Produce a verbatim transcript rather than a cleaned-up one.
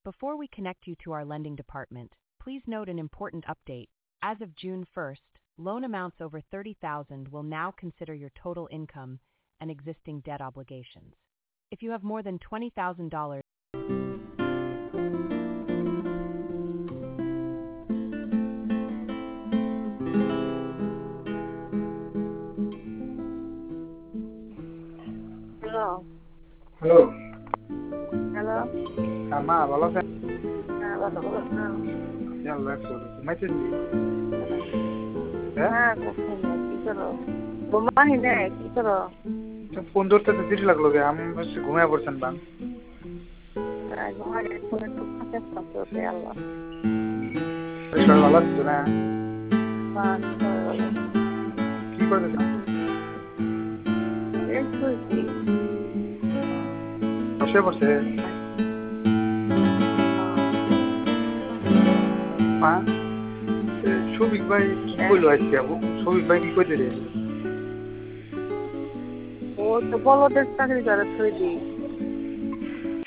Before we connect you to our lending department, please note an important update. As of June first, loan amounts over thirty thousand dollars will now consider your total income and existing debt obligations. If you have more than twenty thousand dollars, Hello. Hello. Hello. হ্যাঁ মা ভালো আছেন? হ্যাঁ ভালো ভালো না। আল্লাহ করো ঘুমাইতেছি। হ্যাঁ কোথায় কি করো? ঘুমাই নাই কি করো? ফোন ধরতে তো দেরি লাগলো গে, আমি হচ্ছে ঘুমিয়ে পড়ছেন বান। ঘুমাই ফোন একটু খাতে পাচ্ছে আল্লাহ। সবাই ভালো আছে তো না? হ্যাঁ সবাই ভালো। কি করতেছেন? এই শুইছি। বসে বসে মা শফিক ভাই কি কইলো আজকে? আবু শফিক ভাই কি কইতে রে? ও তো বলদের চাকরি করে থই দি।